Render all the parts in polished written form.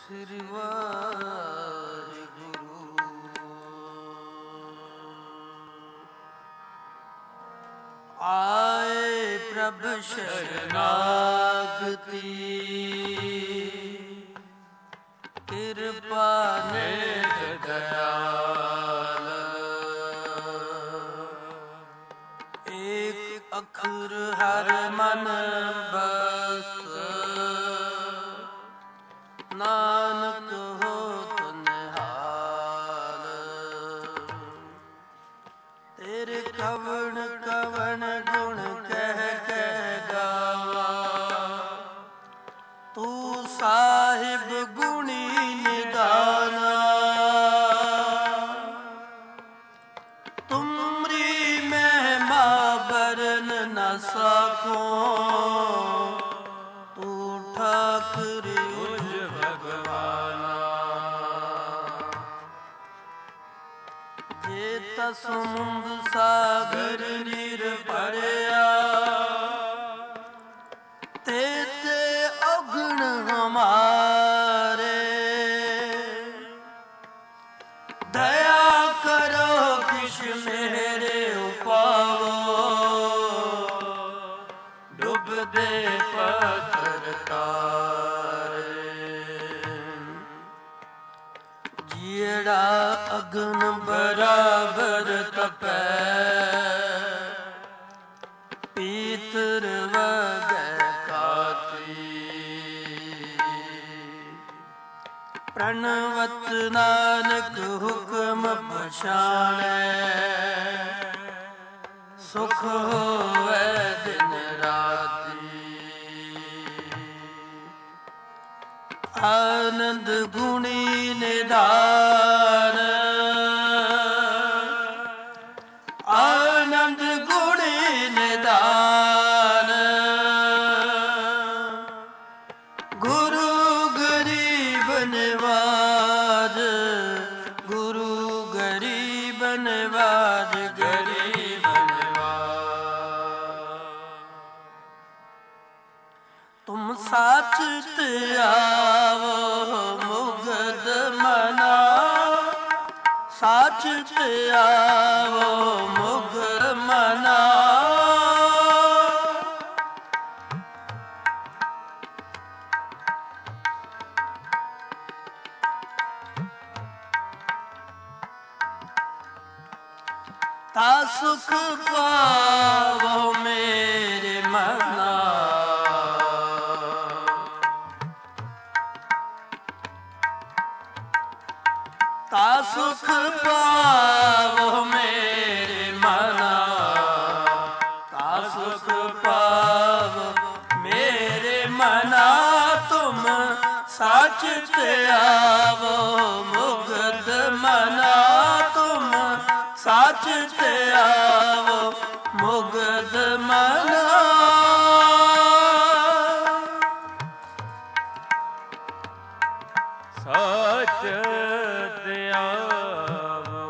ਸ੍ਰੀ ਵਾਹਿਗੁਰੂ। ਆਏ ਪ੍ਰਭ ਸ਼ਰਨਾਗਤੀ, ਕਿਰਪਾ ਨਿਧ ਦਇਆਲ। ਏਕ ਅੱਖਰ ਹਰ ਮਨ ਬਸ, ਨਾਨਕ ਹੋਤ ਨਿਹਾਲ। ਤੇਰੇ ਕਵਣ ਕਵਣ ਗੁਣ ਕਹਿ ਕਹਿ ਗਾਵਾ, ਤੂੰ ਸਾਹਿਬ ਗੁਣੀ ਨਿਦਾਨਾ। ਤੁਮਰੀ ਮਹਿਮਾ ਬਰਨ ਨ ਸਕੋ, ਤੂੰ ਠਾਕੁਰ ਉਜ ਭਗਵਾਨਾ। ਜੇ ਤਸਮੁੰਦ ਸਾਗਰ ਨੀਰ ਭਰਿਆ, ਤੇ ਔਗਣ ਹਮਾਰੇ। ਦਇਆ ਕਰੋ ਕਿਛ ਮੇਰੇ ਉਪਾਵੋ, ਡੁੱਬਦੇ ਪੱਥਰ ਤਾਰੇ। ਜਿਹੜਾ ਅਗਨ ਬਰਾਬਰ ਤਪੈ, ਪੀਤਰ ਵਗੈ ਕਾਤੀ। ਪ੍ਰਣਵਤ ਨਾਨਕ ਹੁਕਮ ਪਛਾਣੈ, ਸੁਖ ਹੋਵੈ ਦਿਨ ਰਾਤੀ। ਆਨੰਦ ਗੁਣੀ ਨਿਧਾਨ, ਆਨੰਦ ਗੁਣੀ ਨਿਧਾਨ। ਗੁਰੂ ਗਰੀਬ ਨਿਵਾਜ, ਗੁਰੂ ਗਰੀਬ ਨਿਵਾਜ, ਗਰੀਬ ਨਿਵਾਜ। ਤੁਮ ਸਾਚ ਤੇ ਆਵੋ ਮੁਗਧ ਮਨਾ, ਸਾਚ ਤੇ ਆਵੋ ਮੁਗਧ ਮਨਾ। ਤਾ ਸੁਖ ਪਾਵੋ ਮੇਰੇ ਮਨਾ, ਤਾ ਸੁਖ ਪਾਵੋ ਮੇਰੇ ਮਨਾ। ਤਾ ਸੁਖ ਪਾਵੋ ਮੇਰੇ ਮਨਾ, ਤੁਮ ਸਾਚ ਤੇ ਆਵੋ ਮੁਗਧ ਮਨਾ। ਤੁਮ ਸਾਚ ਤੇ ਆਵੋ ਮੁਗਧ ਮਨਾ। ਸਾਚ ਤੇ ਆਵੋ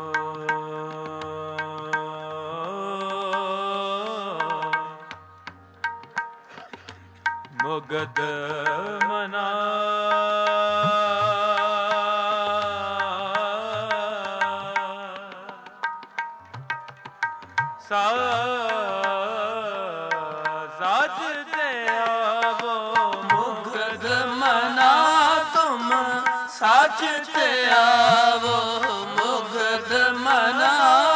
ਮੁਗਧ ਮਨਾ। ਸਾਚ ਤੇ ਆਵੋ ਮੁਗਧ ਮਨਾ। ਤੁਮ ਸਾਚ ਤੇ ਆਵੋ ਮੁਗਧ ਮਨਾ।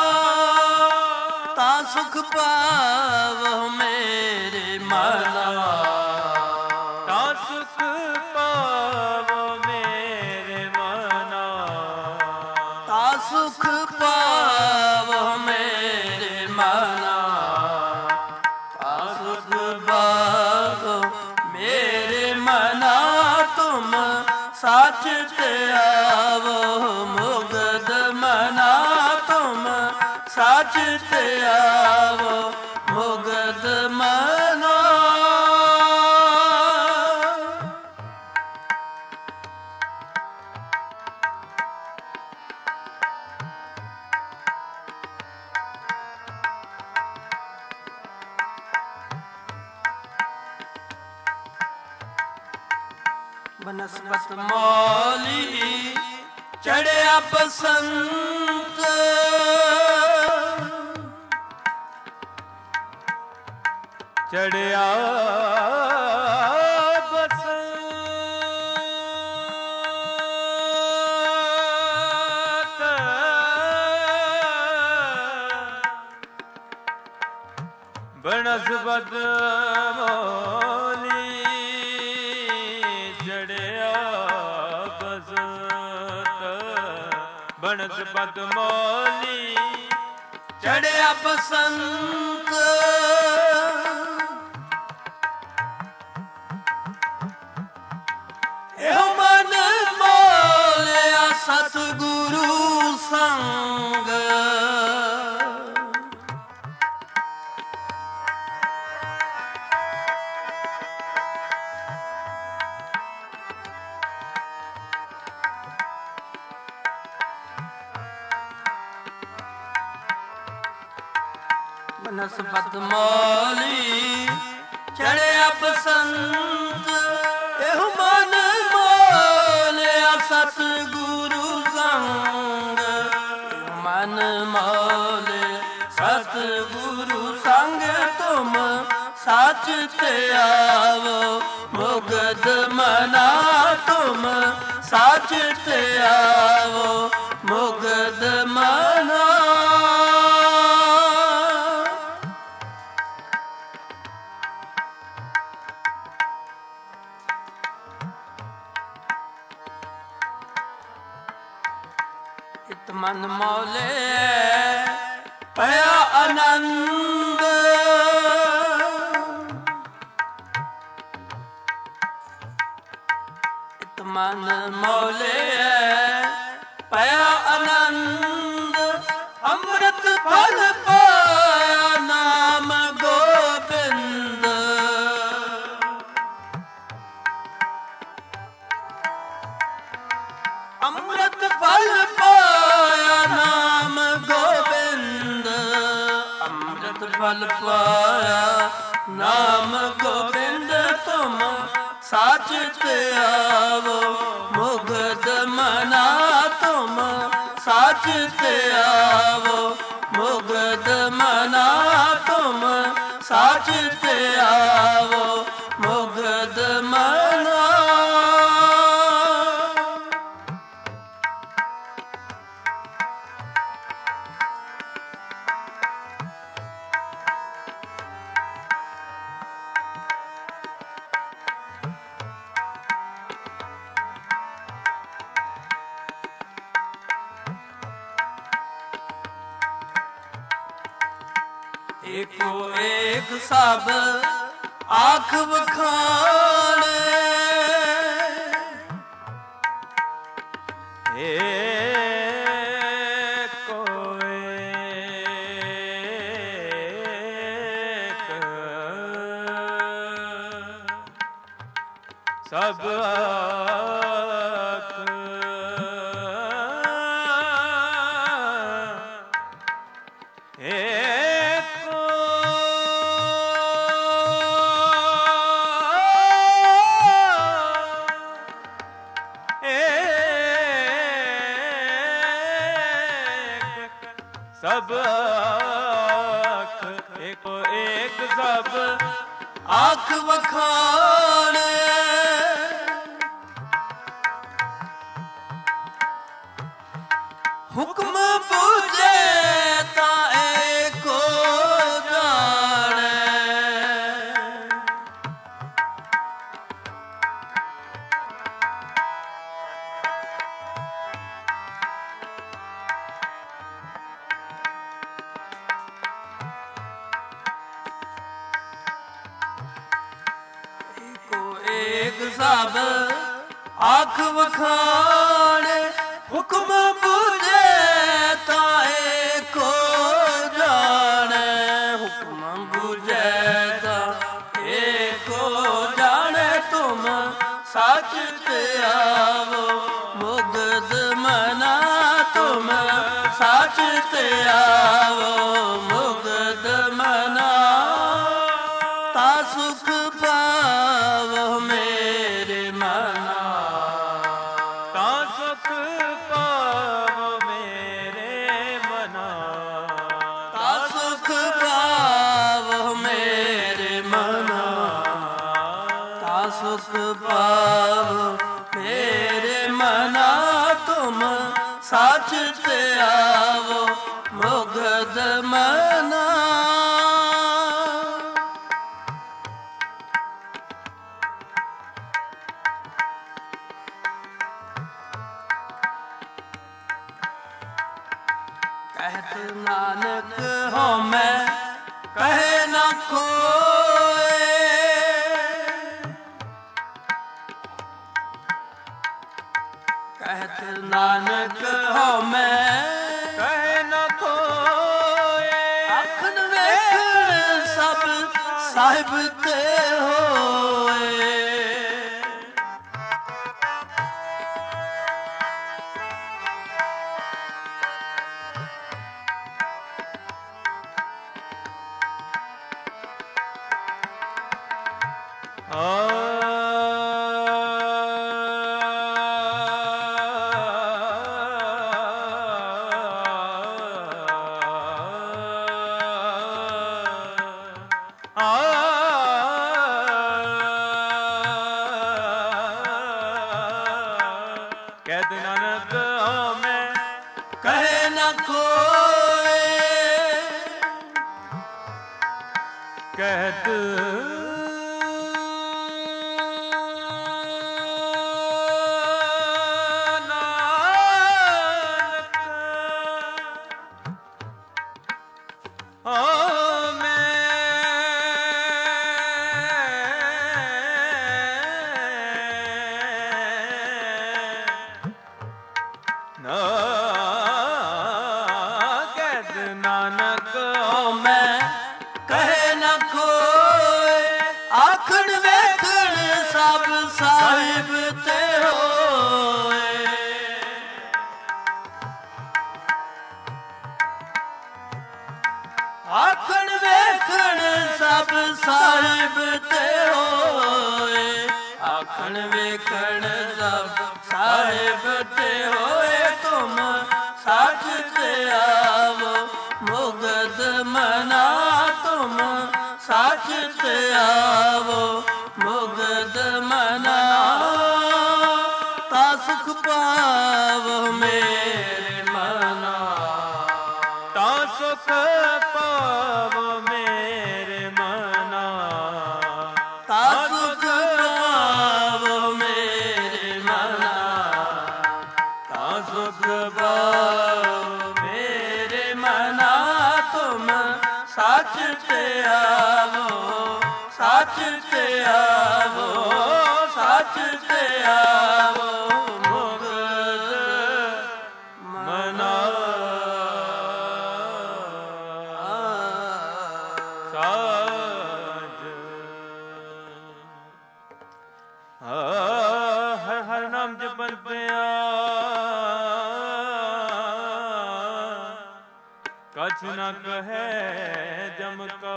ਤਾ ਸੁਖ ਪਾਵੋ ਮੇਰੇ ਮਨਾ, ਤਾ ਸੁਖ ਪਾਵੋ ਮੇਰੇ ਮਨਾ। ਤਾ ਸੁਖ ਪਾਵੋ ਮੇਰੇ ਮਨਾ, ਤਾ ਸੁਖ ਪਾਵੋ ਮੇਰੇ ਮਨਾ। ਤੁਮ ਸਾਚ ਤੇ ਆਵੋ ਮੁਗਧ ਮਨਾ। ਤੁਮ ਸਾਚ ਤੇ ਆਵੋ ਮੁਗਧ ਮਨਾ। ਬਨਸਪਤ ਮੌਲੀ ਚੜਿਆ ਬਸੰਤ, ਚੜਿਆ ਬਨਸਪਤ ਮੌਲੀ ਚੜਿਆ ਬਸੰਤ, ਬਨਸਪਤ ਮੌਲੀ ਚੜਿਆ ਬਸੰਤ। ਇਹੋ ਮਨ ਮੋਲਿਆ ਸਤਿਗੁਰੂ ਸੰਗ, ਬਨਸਪਤ ਮੌਲੀ ਚੜਿਆ ਬਸੰਤ। ਇਹੋ ਮਨ ਮੋਲਿਆ ਸਤਿਗੁਰੂ ਸੰਗ, ਮਨ ਮੋਲਿਆ ਸਤਿਗੁਰੂ ਸੰਗ। ਤੁਮ ਸੱਚ ਤੇ ਆਵੋ ਮੁਗਧ ਮਨਾ, ਤੁਮ ਸੱਚ ਤੇ ਆਵੋ ਮੁਗਧ ਮਨਾ। ਇਤ ਮਨ ਮੌਲੇ ਭਇਆ ਆਨੰਦ, ਇਤ ਮਨ ਮੌਲੇ ਭਇਆ ਆਨੰਦ। ਅੰਮ੍ਰਿਤ ਫਲ ਪਾਇਆ ਨਾਮ ਗੋਬਿੰਦ, ਅੰਮ੍ਰਿਤ ਫਲ ਪਾਇਆ ਨਾਮ ਗੋਬਿੰਦ, ਅੰਮ੍ਰਿਤ ਫਲ ਪਾਇਆ ਨਾਮ ਗੋਬਿੰਦ। ਤੁਮ ਸੱਚ ਤੇ ਆਵੋ ਮੁਗਧ ਮਨਾ, ਤੁਮ ਸੱਚ ਤੇ ਆਵੋ ਮੁਗਧ ਮਨਾ, ਤੁਮ ਸੱਚ ਤੇ ਆਵੋ ਮੁਗਧ ਮਨਾ। ਏਕੋ ਏਕ ਸਭ ਆਖ ਵਖਾਣੇ, ਏਕੋ ਏਕ ਸਭ ਆਖ ਸਭ ਆਖ, ਏਕੋ ਏਕ ਸਭ ਆਖ ਵਖਾਣੇ। ਹੁਕਮ ਬੁਝੇ ਤਾਂ ਏਕੋ ਜਾਣੇ, ਸਭ ਆਖ ਵਖਾਣੇ। ਹੁਕਮ ਬੁਝੇ ਤਾਂ ਏਕੋ ਜਾਣੇ, ਹੁਕਮ ਬੁਝੇ ਤਾਂ ਏਕੋ ਜਾਣੇ। ਤੁਮ ਸੱਚ ਤੇ ਆਵੋ ਮੁਗਧ ਮਨਾ, ਤੁਮ ਸੱਚ ਤੇ ਆਵੋ ਮੁਗਧ ਮਨਾ। ਤਾ ਸੁਖ ਪਾਵੋ ਮੇਰੇ ਮਨਾ, सुख पावो मेरे मना तुम साच ते आवो मुग्ध मना। कहत नानक हो मैं कहे न खोए, कहत नानक हो मैं कहे न खोए। आखन वेखन सब साहिब ते होए। कहत नानक हो मैं कहे न कोई, कहत नानक हो मैं कहे न कोई। आखन वेखन सब साहिब ते होए। आखन वेखन सब साहिब ते होए। आखन वेखन सब साहिब ते होए। तुम साच ते आवो मुग्ध मना तुम साच ते आवो मुग्ध मना। ता सुख पावो मेरे मना, ता सुख पावो मेरे मना। ता सुख पावो मेरे मना, ता सुख पावो मेरे मना। तुम साच ते आवो, साच ते आवो, साच ते आवो मुग्ध मना। साज हर हर नाम जपन पिया कछ न कहे जम का।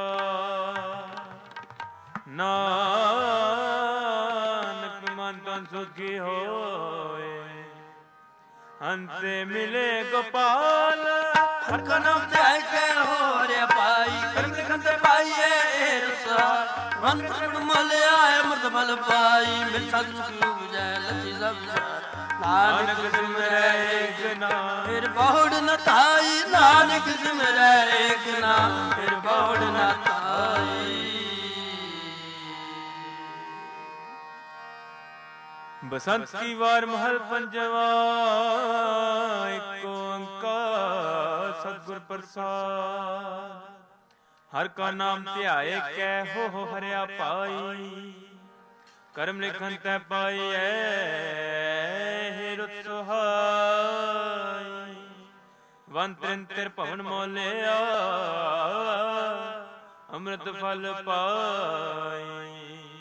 नानक मन तन सुखी होए अंते मिले गोपाल। हर का नाम ध्याय के हो रे पाई, कर्म लिखन ते पाइए रसा। मन प्रगट मोल आए अमृत फल पाई, मिल साधु सुख उपजय लसी सब जाय। नानक सिमरै एक नाम फिर बहुड़ न थाई, नानक सिमरै एक नाम फिर बहुड़ न थाई। बसंत की वार महल पंजवा एक ओंकार सतगुर प्रसाद। हर का नाम ध्याए कै हो हरिया पाई। करम लिखन तै पाइए हिरुत सुहाई। वन त्रिंतिर भवन मोलिया अमृत फल पाई।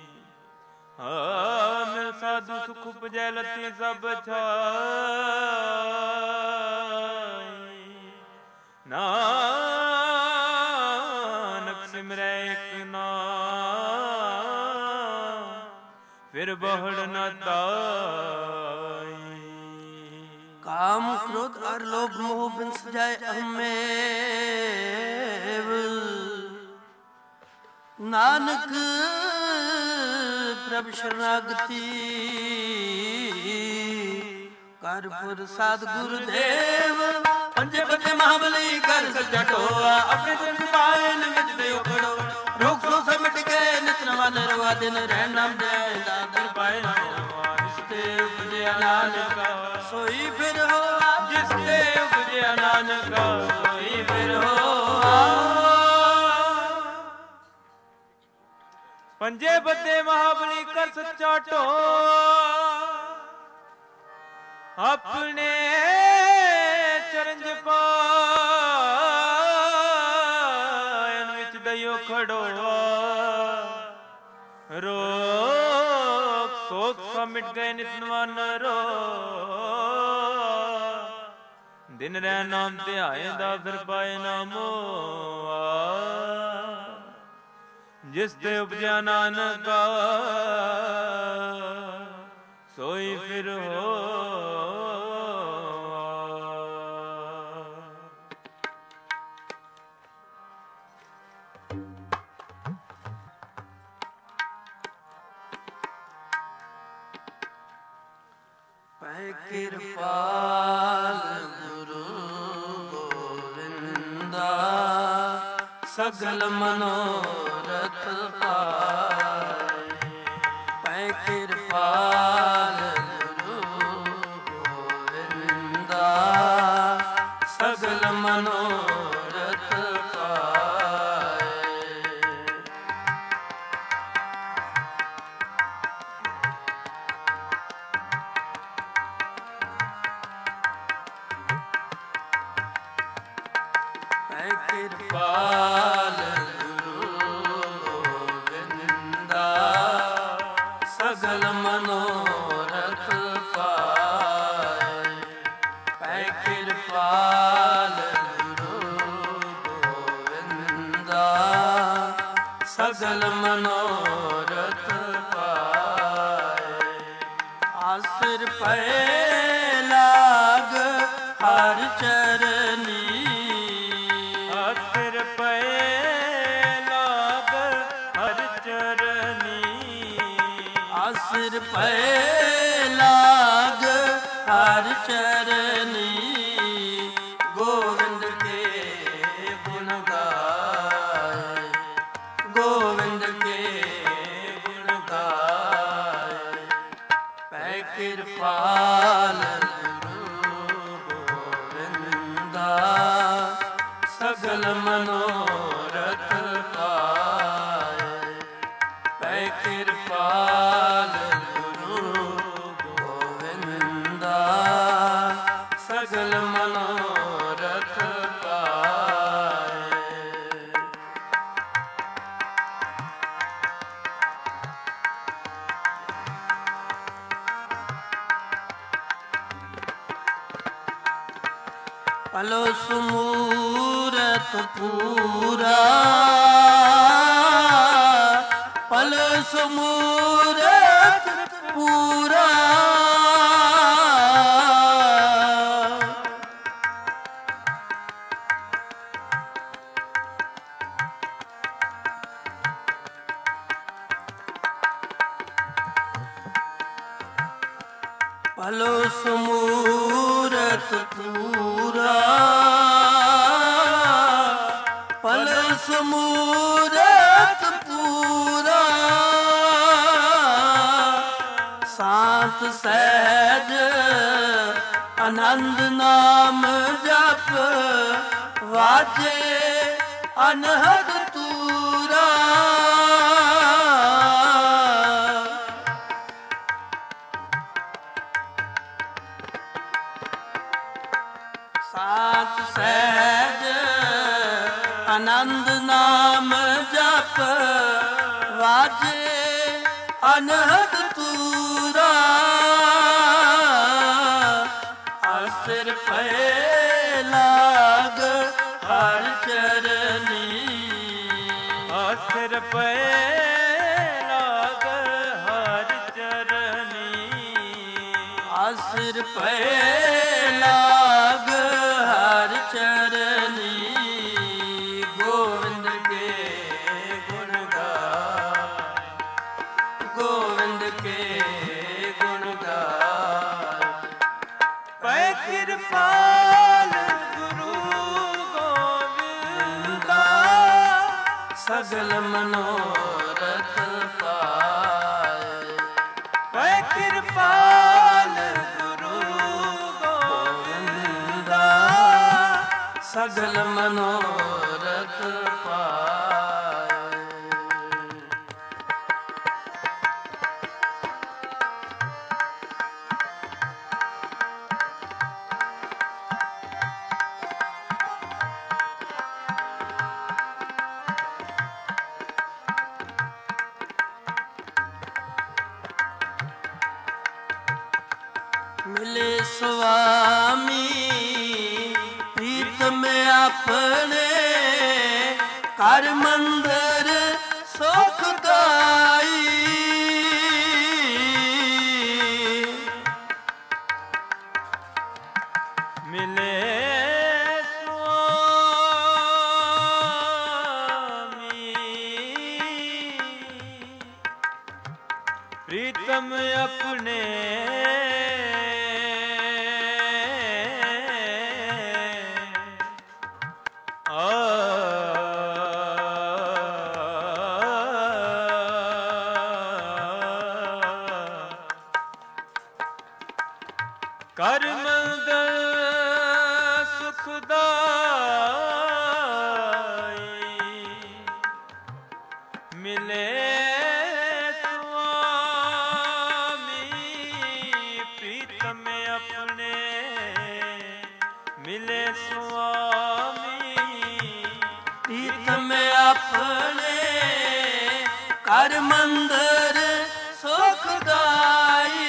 मिल साधु सुख उपजै लती सब छाई। नानक सिमरै एक नाम फिर बहुड़ न ताई। काम क्रोध और लोभ मोह बिंस जाए अहमेव, नानक ਪ੍ਰਭ ਸ਼ਰਨਾਗਤੀ ਕਰ ਪ੍ਰਸਾਦ ਗੁਰਦੇਵ ਪੰਜੇ ਬੱਚੇ ਮਹਾਬਲੀ ਕਰ ਸੱਚਾ ਟੋਆ ਆਪਣੇ ਜਨ ਪਾਇਨ ਵਿੱਚ ਦਿਓ ਖੜੋ ਰੋਗ ਸੋ ਸਮਟ ਕੇ ਨਿਤ ਨਵਾ ਨਰਵਾ ਦਿਨ ਰਹਿਣ ਨਾਮ ਦੇ ਦਾਦਰ ਪਾਇ ਜਿਸ ਤੇ ਉਪਜਿਆ ਨਾਨਕ ਸੋਈ ਫਿਰ ਹੋਆ ਜਿਸ ਤੇ ਉਪਜਿਆ ਨਾਨਕ ਸੋਈ ਫਿਰ ਹੋਆ ਪੰਜੇ ਬੱਦੇ ਮਹਾਬਲੀ ਕਰ ਸੱਚਾ ਢੋਆ ਆਪਣੇ ਚਰੰਜ ਪਾਇਨ ਵਿੱਚ ਦਇਓ ਖੜੋਆ ਰੋਗ ਸੋਗ ਸਭ ਮਿਟ ਗਏ ਨਿਤ ਨਵਨ ਰੋ ਦਿਨ ਰਹਿ ਨਾਮ ਧਿਆਏ ਦਾ ਫਿਰ ਪਾਏ ਨਾਮੋ ਜਿਸ ਤੇ ਉਪਜਿਆ ਨਾਨਕਾ ਸੋਈ ਫਿਰ ਹੋ ਪੈ ਕਿਰਪਾਲ ਗੁਰੂ ਗੋਵਿੰਦਾ ਸਗਲ ਮਨੋਰਥ ਪਾਏ ਪੈ ਕਿਰਪਾਲ ਗੁਰੂ ਗੋਵਿੰਦਾ ਸਗਲ ਮਨੋਰਥ ਪਾਏ ਪੈ ਕਿਰਪਾਲ ਗੁਰੂ ਗੋਬਿੰਦਾ ਸਗਲ ਮਨੋਰਥ ਪਾਏ ਪੈ ਕਿਰਪਾਲ ਗੁਰੂ ਗੋਬਿੰਦਾ ਸਗਲ ਮਨੋਰਥ ਪਾਏ ਆਸਿਰ ਪਏ ਲਾਗ ਹਰ ਚਰਨੀ ਆਸਿਰ ਪਏ ਲਾਗ ਹਰ ਚਰਨੀ ਆਸਿਰ ਪਏ ਲਾਗ ਹਰ ਚਰਨੀ ਗੋਵਿੰਦ ਕੇ ਗੁਣ ਗਾਏ ਗੋਵਿੰਦ ਕੇ ਗੁਣ ਗਾਏ ਪੈ ਕਿਰਪਾਲ ਗੁਰੂ ਗੋਵਿੰਦਾ ਸਗਲ ਮਨੋਰਥ ਪਾਏ ਪੈ ਕਿਰਪਾਲ ਗੁਰੂ ਗੋਵਿੰਦਾ ਸਗਲ ਮਨੋਰਥ ਪਾਏ ਪਲੋ ਸਮੂਰਤ ਪੂਰਾ ਪਲ ਸਮੂਰਤ ਪੂਰਾ ਪਲੋ ਸਮੂਰਤ ਪੂਰਾ ਪਲ ਸਮੂਰਤ ਪੂਰਾ ਸਾਤ ਸਹਿਜ ਆਨੰਦ ਨਾਮ ਜਪ ਵਾਜੇ ਅਨਹਦ ਤੂਰਾ ਸਾਤ ਸਹਿਜ ਆਨੰਦ ਨਾਮ ਜਪ ਵਾਜੇ ਅਨਹਦ ਤੂਰਾ ਆਸਿਰ ਪਏ ਲਾਗ ਹਰ ਚਰਨੀ ਆਸਿਰ ਪਏ ਲਾਗ ਹਰ ਚਰਨੀ ਆਸਿਰ ਪਏ ਲਾਗ ਹਰ ਚਰਨੀ ਗੋਵਿੰਦ ਕੇ ਗੁਣ ਗਾਏ ਗੋਵਿੰਦ ਸਗਲ ਮਨੋਰਥ ਪਾਏ। ਪੈ ਕਿਰਪਾਲ ਗੁਰੂ ਗੋਬਿੰਦਾ ਸਗਲ ਮਨੋਰਥ ਪਾਏ। ਮਿਲੇ ਸੁਆਮੀ ਪ੍ਰੀਤਮ ਆਪਣੇ ਘਰ ਮੰਦਰ ਸੁਖਦਾਈ। ਮਿਲੇ ਪ੍ਰੀਤਮ ਆਪਣੇ ਕਰ ਮੰਦਰ ਸੁਖਦਾਈ। ਮਿਲੇ ਸੁਆਮੀ ਪ੍ਰੀਤਮ ਆਪਣੇ ਮਿਲੇ ਸੁਆਮੀ ਪ੍ਰੀਤਮ ਆਪਣੇ ਘਰ ਮੰਦਰ ਸੁਖਦਾਈ।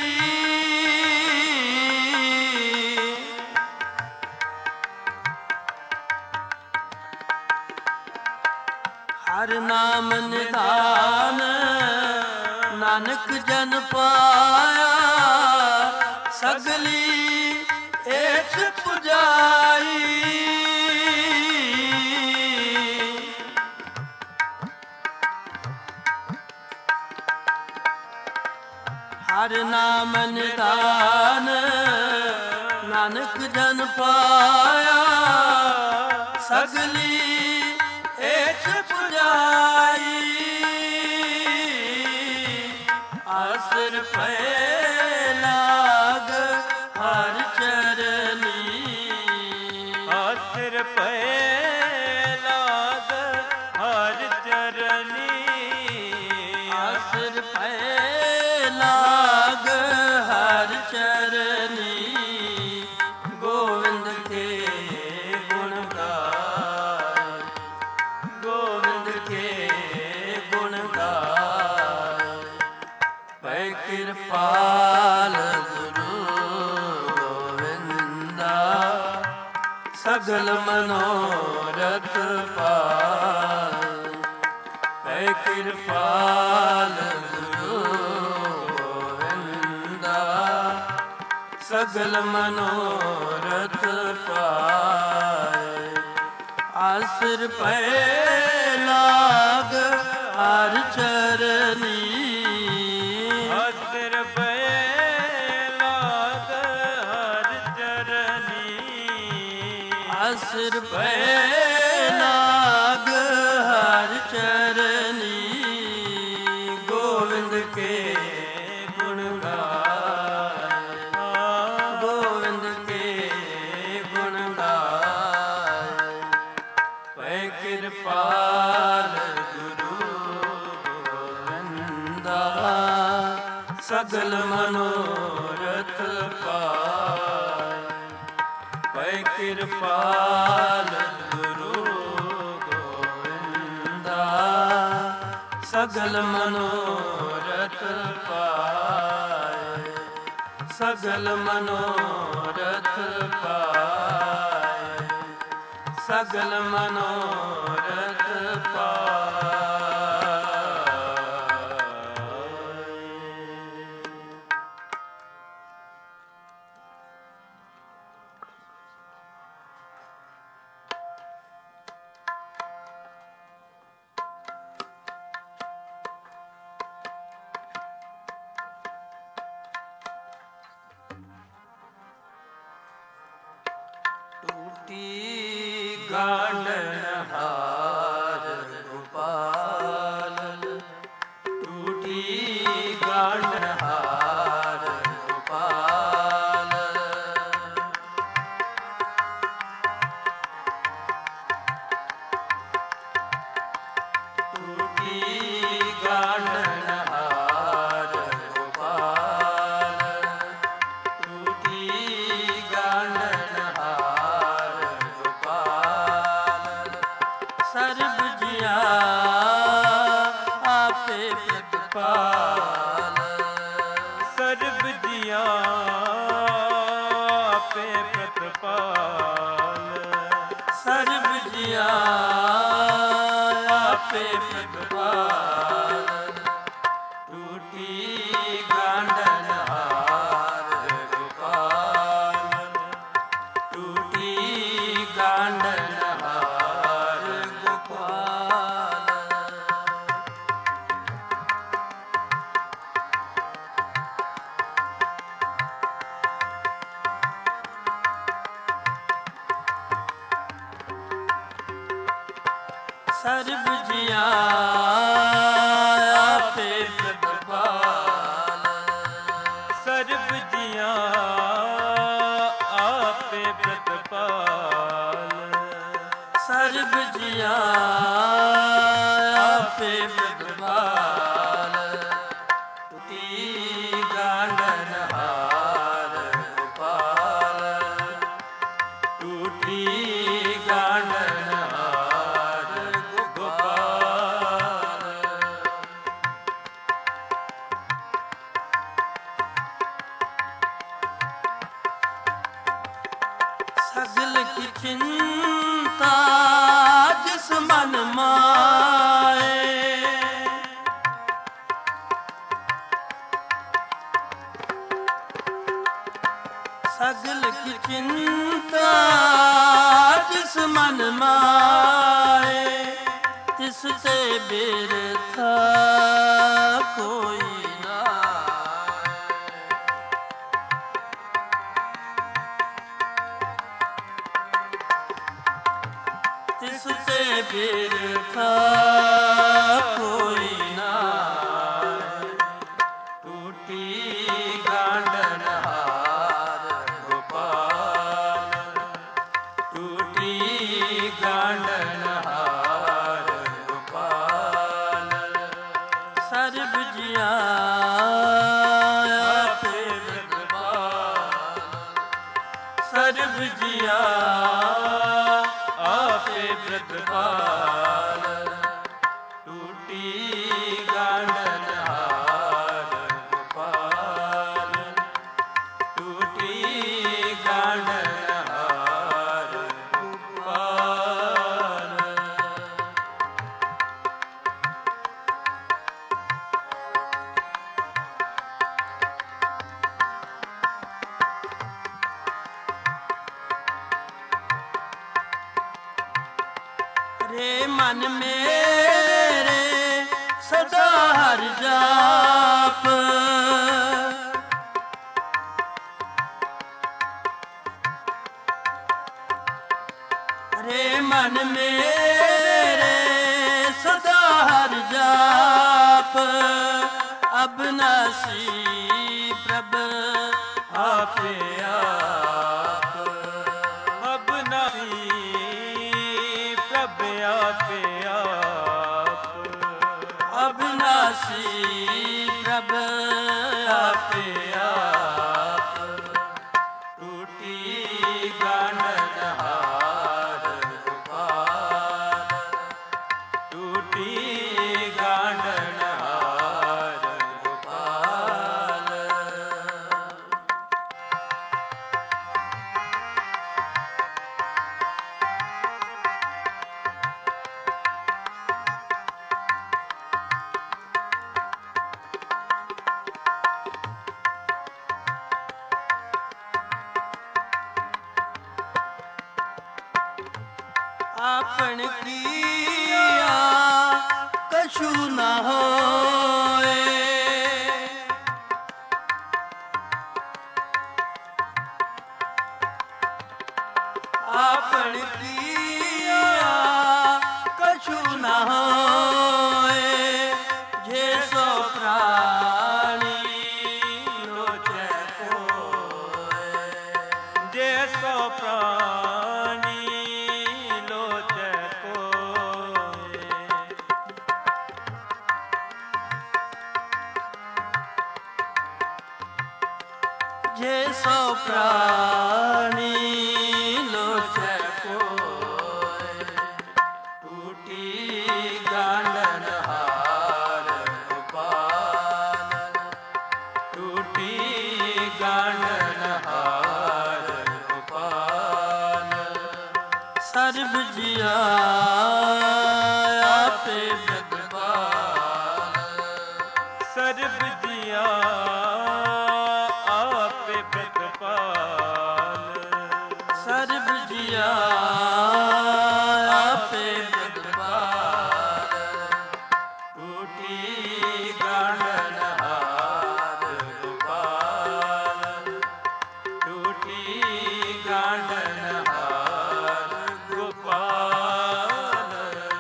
ਹਰ ਨਾਮ ਨਿਧਾਨ ਨਾਨਕ ਜਨ ਪਾਇਆ। ਸਗਲੀ ਏਛ ਪੁਜਾਈ। ਹਰ ਨਾਮ ਨਿਧਾਨ ਨਾਨਕ ਜਨ ਪਾਇਆ। ਸਗਲੀ ਏਛ ਪੁਜਾਈ। ਆਸਰ ਪਏ ਲਾਗ ਹਰ ਚਰਨੀ। ਆਸਰ ਪਏ ਲਾਗ ਹਰ ਚਰਨੀ। ਆਸਰ ਪਏ ਲਾਗ ਹਰ ਚਰਨੀ। ਗੋਵਿੰਦ ਕੇ ਗੁਣ ਗਾਏ। ਗੋਵਿੰਦ ਕੇ ਗੁਣ ਗਾਏ। ਪੈ ਕਿਰਪਾਲ ਗੁਰੂ ਗੋਵਿੰਦਾ ਸਗਲ ਮਨੋਰਥ ਪਾਏ। ਪੈ ਕਿਰਪਾਲ ਗੁਰੂ ਗੋਵਿੰਦਾ ਸਗਲ ਮਨੋਰਥ ਪਾਏ। ਆਸਰ ਪਏ ਲਾਗ ਹਰ ਚਰਨੀ। ਆਸਰ ਪਏ ਲਾਗ ਹਰ ਚਰਨੀ। ਆਸਰ ਪਏ ਲਾਗ ਹਰ ਚਰਨੀ। ਗੋਵਿੰਦ ਕੇ ਗੁਣ ਗਾਏ। ਗੋਵਿੰਦ ਕੇ ਗੁਣ ਗਾਏ। ਪੈ ਕਿਰਪਾਲ ਗੁਰੂ ਗੋਵਿੰਦਾ ਸਗਲ ਮਨੋਰਥ ਪਾਏ। ਪੈ ਕਿਰਪਾਲ ਗੁਰੂ ਗੋਵਿੰਦਾ ਸਗਲ ਮਨੋਰਥ ਪਾਏ। ਸਗਲ ਮਨੋਰਥ ਪਾਏ। ਸਗਲ ਮਨੋਰਥ ਪਾਏ। ਟੂਟੀ ਗਾਂਢਣ ਹਾਰ ਗੋਪਾਲ। गांडहार गोपाल टूटी गांडहार गोपाल टूटी गांडहार गोपाल सर्ब जिया आपे प्रतिपाल सर्ब जिया पे प्रतिपाल सर्ब जिया आपे प्रतिपाल टूटी गांडहार गोपाल टूटी गांडहार गोपाल सर्ब जिया आपे प्रतिपाल सर्ब जिया आपे प्रतिपाल सर्ब जिया आपे प्रतिपाल टूटी गांडहार गोपाल टूटी गांडहार गोपाल सगल की चिंता जिस मन माए सगल की चिंता जिस मन माए तिससे बिरथा कोई ना तिससे बिरथा कोई ना टूटी गांडहार गोपाल टूटी गांडहार गोपाल सर्ब जिया आपे प्रतिपाल सर्ब जिया आपे प्रतिपाल टूटी गांडहार गोपाल टूटी गांडहार गोपाल रे मन मेरे सदा हर जाप रे मन मेरे सदा हर जाप अबनासी प्रभ आपे आप अबनासी प्रभ आपे आप अबनासी प्रभ आपे आप टूटी गांडहार गोपाल टूटी गांडहार गोपाल आपन किया कछु न होए आपन किया कछु न होए जे सो प्राण ਜੇ ਸੋ ਪ੍ਰਾਣੀ ਲੋਚੈ ਕੋਇ, ਟੂਟੀ ਗਾਂਢਨ ਹਾਰ ਗੋਪਾਲ, ਟੂਟੀ ਗਾਂਢਨ ਹਾਰ ਗੋਪਾਲ। ਸਰਬ ਜੀਆ ਆਪੇ ਪ੍ਰਤਪਾਲ, ਸਰਬ ਜੀਆ ਆਪੇ ਪ੍ਰਤਪਾਲ, ਸਰਬ ਜੀਆ ਆਪੇ ਪ੍ਰਤਪਾਲ। ਟੂਟੀ ਗਾਂਢਨ ਹਾਰ ਗੋਪਾਲ, ਟੂਟੀ ਗਾਂਢਨ ਹਾਰ ਗੋਪਾਲ।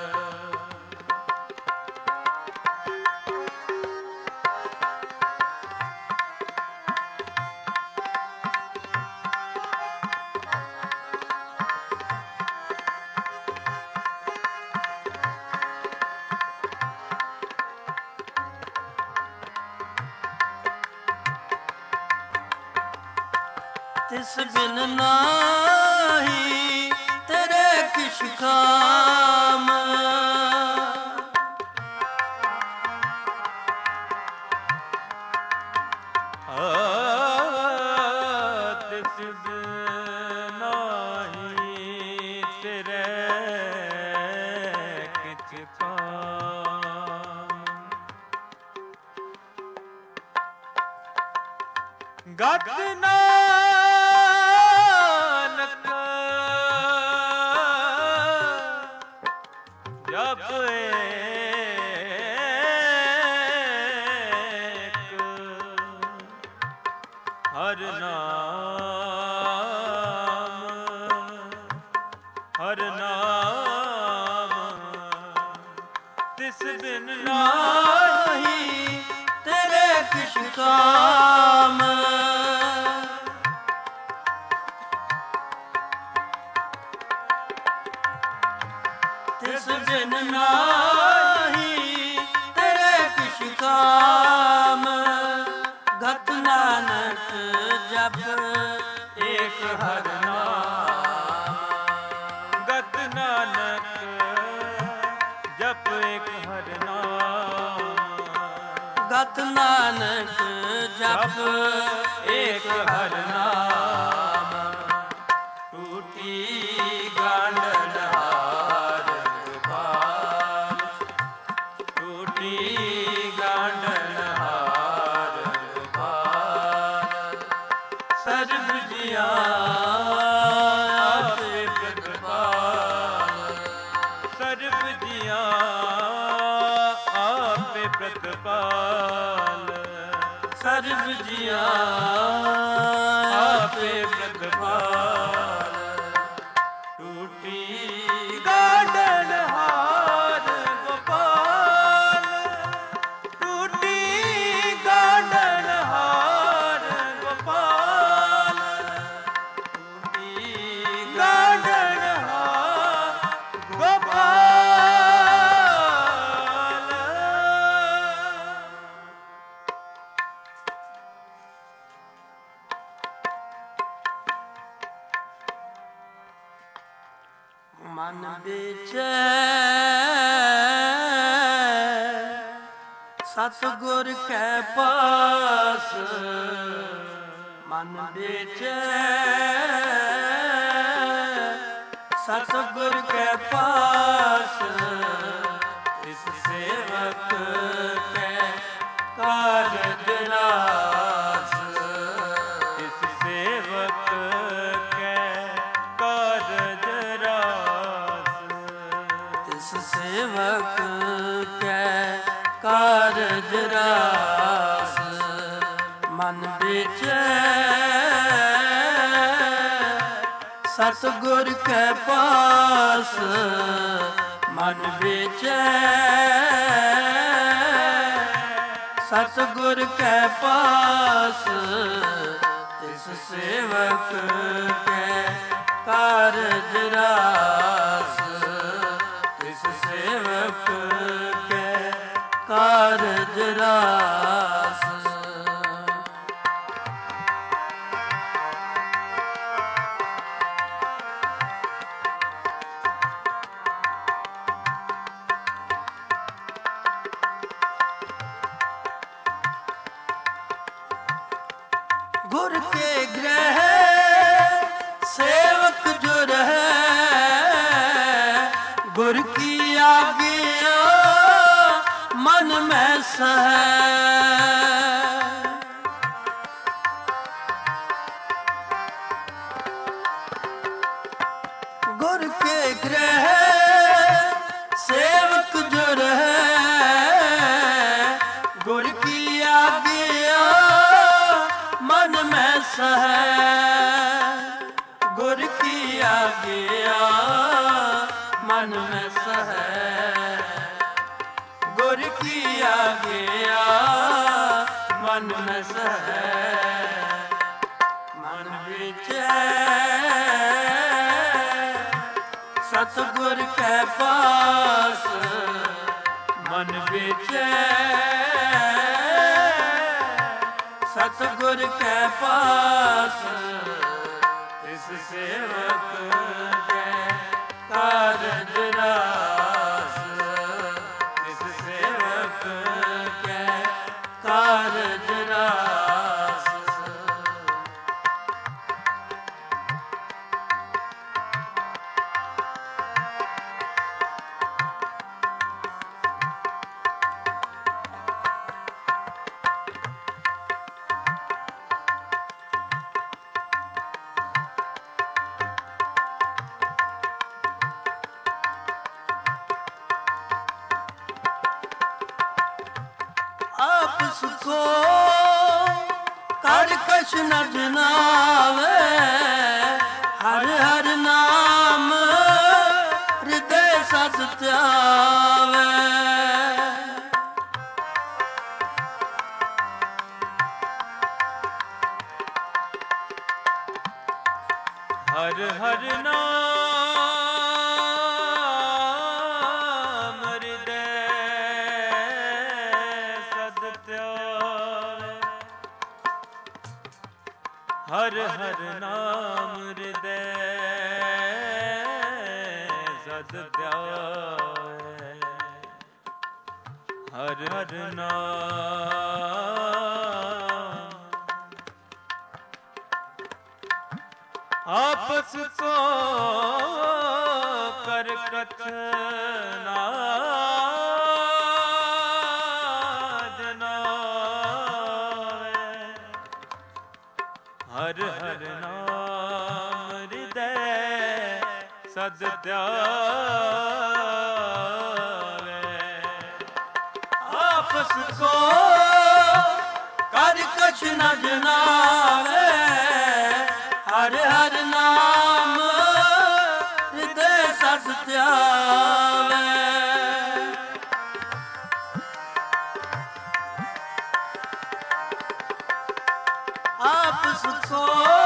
ਤਿਸ ਬਿਨ ਨਾਹੀ ਤੇਰੇ ਕਿਛ ਕਾਮ, ਤਿਸ ਬਿਨ ਨਾਹੀ ਤੇਰੇ ਕਿਛ ਕਾਮ। ਗਤ ਨਾਨਕ ਜਪ ਏਕ ਹਰ ਨਾਮ, ਹਰ ਨਾਮ। ਤਿਸ ਬਿਨ ਨਾਹੀ ਤੇਰੇ ਕਿਛ ਕਾਮ, ਤਿਸ ਬਿਨ ਨਾਹੀ ਤੇਰੇ ਕਿਛ ਕਾਮ। ਗਤ ਨਾਨਕ ਜਪ ਏਕ ਹਰ ਨਾਮ, ਗਤ ਨਾਨਕ ਜਪ ਏਕ ਹਰ ਨਾਮ, ਗਤ ਨਾਨਕ ਜਪ ਏਕ ਹਰ ਨਾਮ। ਟੂਟੀ ਗਾਂਢਨ ਹਾਰ ਗੋਪਾਲ, ਟੂਟੀ ਗਾਂਢਨ ਹਾਰ ਗੋਪਾਲ। ਸਰਬ ਜੀਆ ਆਪੇ ਪ੍ਰਤਪਾਲ, ਸਰਬ ਜੀਆ ਆਪੇ ਪ੍ਰਤਪਾਲ, ਸਰਬ ਜੀਆ ਆਪੇ ਪ੍ਰਤਪਾਲ। ਟੂਟੀ ਗਾਂਢਨ ਹਾਰ ਗੋਪਾਲ, ਟੂਟੀ ਗਾਂਢਨ ਹਾਰ ਗੋਪਾਲ, ਟੂਟੀ ਗਾਂਢਨ ਹਾਰ ਗੋਪਾਲ। ਮਨ ਵਿਚੈ ਸਤਿਗੁਰ ਕੈ ਪਾਸ, ਮਨ ਵਿਚੈ ਸਤਿਗੁਰ ਕੈ ਪਾਸ। ਤਿਸ ਸੇਵਕ ਕੈ ਕਾਰਜ ਰਾਸ, ਇਸ ਸੇਵਕ ਕੈ ਕਾਰਜ ਰਾਸ, ਤਿਸ ਸੇਵਕ ਕੈ ਕਾਰਜ ਰਾਸ। ਮਨ ਵਿਚੈ ਸਤਿਗੁਰ ਕੈ ਪਾਸ, ਮਨ ਵਿਚੈ ਸਤਿਗੁਰ ਕੈ ਪਾਸ। ਤਿਸ ਸੇਵਕ ਕੈ ਕਾਰਜ ਰਾਸ, ਤਿਸ ਸੇਵਕ ਕੈ ਕਾਰਜ ਰਾਸ। गुर के ग्रह सेवक जो रहे गुर की आज्ञा मन में सहे गुर के ग्रह सेवक जो रहे गुर की आज्ञा मन में सहे गुर की आज्ञा मन में सहे गुर की आज्ञा मन में सहे मन विचै सतगुर के पास मन विचै सतगुर के पास इस सेवक के कारज रास इस सेवक के कारज रास आपस को कर कछ न जनावे हर हर नाम हृदय सत त्यावे हर हर नाम हृदय सद त्यावे हर हर नाम हृदय सद त्यावे हर हर नाम आपस को कर कथना जनावे हर हर नाम हृदय सद त्यावे आपस को कर कछ न जनावे हर हर नाम हृदय सत त्यावे आपस को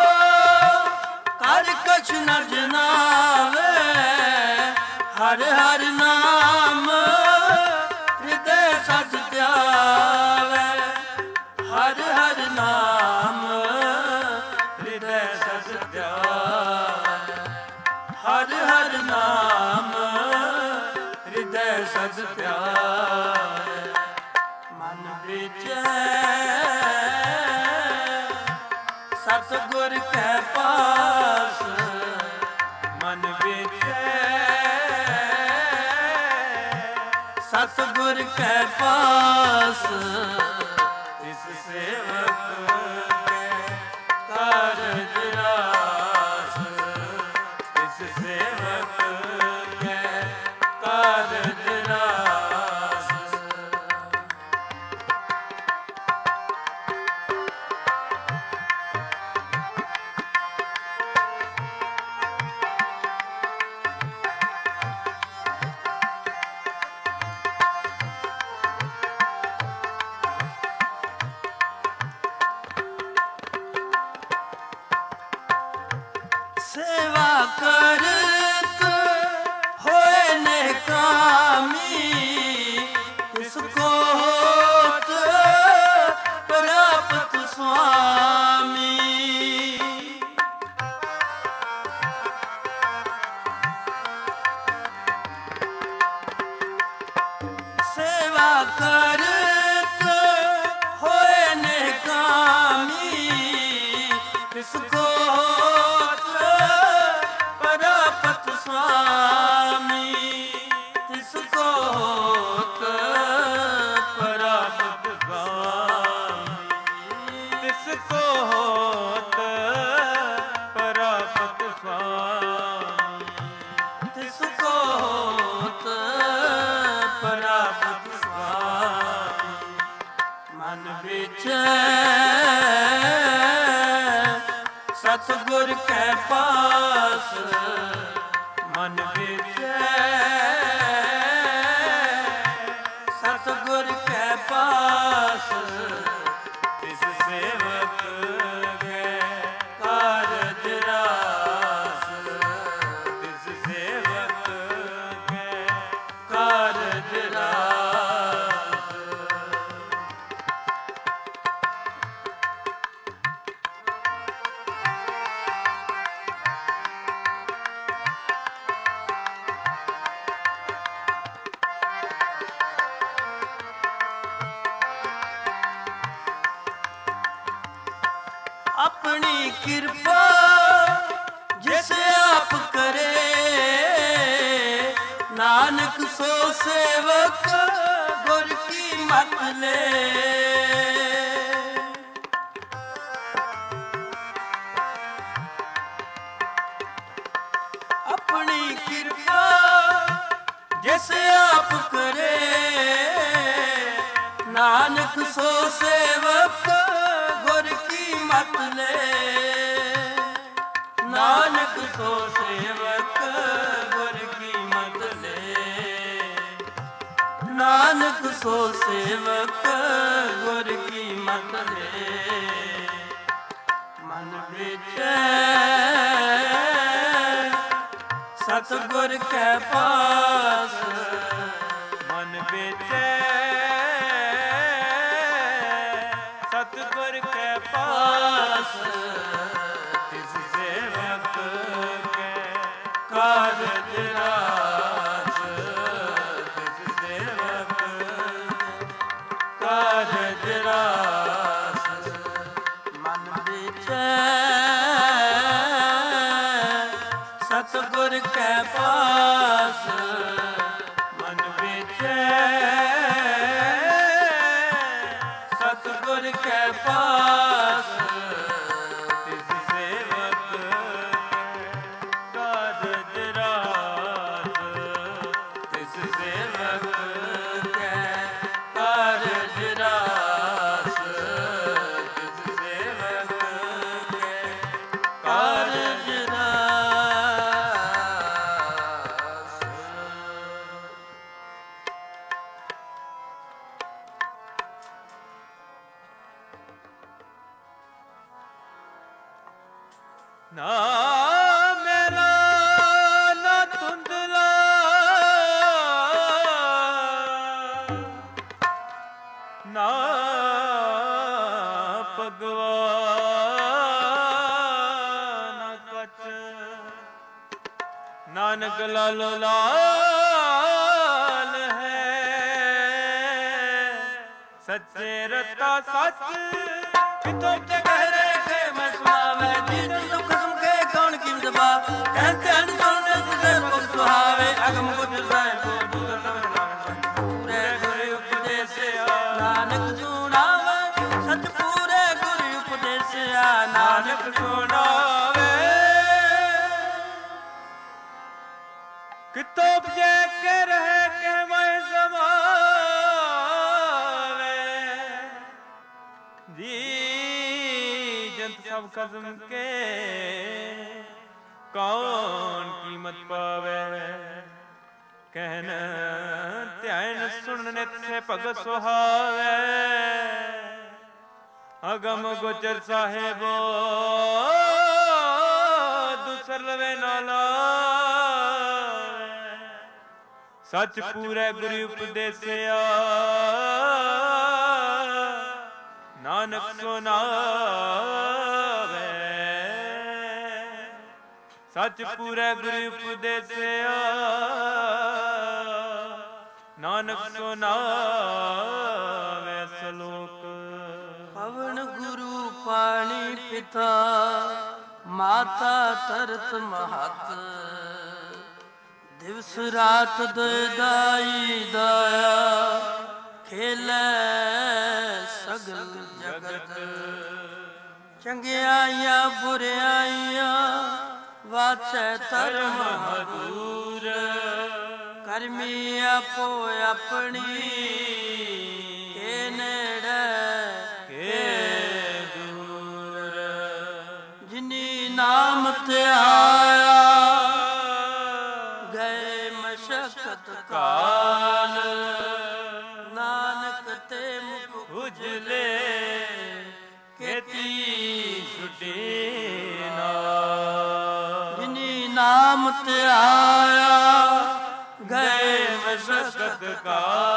कर कछ न जनावे हर हर नाम हृदय सत त्यावे हर हर नाम हृदय सत त्यावे हर हर नाम हृदय सत त्यावे मन विचै सतगुर के पास मन विचै सतगुर के पास इस सेवक के कारज रास इस सेवक के कारज रास सेवा करत होए ने कामी किसको होत प्राप्त स्वामी सेवा करत होए ने कामी को होत प्राप्त स्वामी, तिसको होत प्राप्त स्वामी। मन विचै सतगुर के पास, मन विचै सतगुर के पास। तिस सेवक के कारज रास, तिस सेवक के कारज रास। अपनी कृपा जिस आप करे, नानक सो सेवक गुर की मत ले। अपनी कृपा जिस आप करे, नानक सो सेवक गुर की मत ले। नानक सो सेवक गुर की मत ले। नानक सो सेवक गुर की मत ले। मन विचै सतगुर के पास, मन विचै सतगुर के पास। तिस सेवक के कारज रास, तिस सेवक कारज रास। मन विचै सतगुर के पास, मन विचै सतगुर के पास। तिस सेवक के कारज रास, तिस सेवक के कारज रास, तिस सेवक के कारज रास। ना मेरा ना धुंधला, ना भगवा ना कच। नानक लालो लाल है, सच्चे रता सच तुम ते कहरे के मैं सुनावे, जीवन दुख सुखे कौन किम दबा। कहते हैं सुनने तुझे मुख सुहावे, अगम गुज साहिब को दूर पूरे गुरु उपदेश नानक सुनावे। सच पूरे गुरु उपदेश नानक सुनावे। कितो उपजे के रहे के मैं समावे। जी जंत सब कदम के कौन कीमत पावे। कहन ध्यान सुनने से भगत सुहावे। अगम गोचर साहेबो दूसर लवे नाला। सच पूरे गुरु उपदेसिया नानक सुनावे। सच पूरे गुरु उपदेसिया नानक सुनावे। श्लोक पवन गुरु पानी पिता माता तरत महत। दिवस रात दाई दया खेले सगल जगत। ਚੰਗਿਆਈਆਂ ਬੁਰਿਆਈਆਂ ਵਾਛੈ ਧਰਮ ਹਦੂਰ ਕਰਮੀ ਆਪੋ ਆਪਣੀ ਕੇ ਨੇੜੇ ਕੇ ਦੂਰ ਜਿਨੀ ਨਾਮ ਧਿਆਇਆ ਗਏ ਮਸ਼ਕਤ ਕਾਲ ਨਾਨਕ ਤੇ ਮੁਖ ਉਜਲੇ ਖੇਤੀ ਛੁਟੇ ਨਾ ਜਿਨੀ ਨਾਮ ਧਿਆਇਆ ਗਏ ਮਸ਼ਕਤ ਕਾ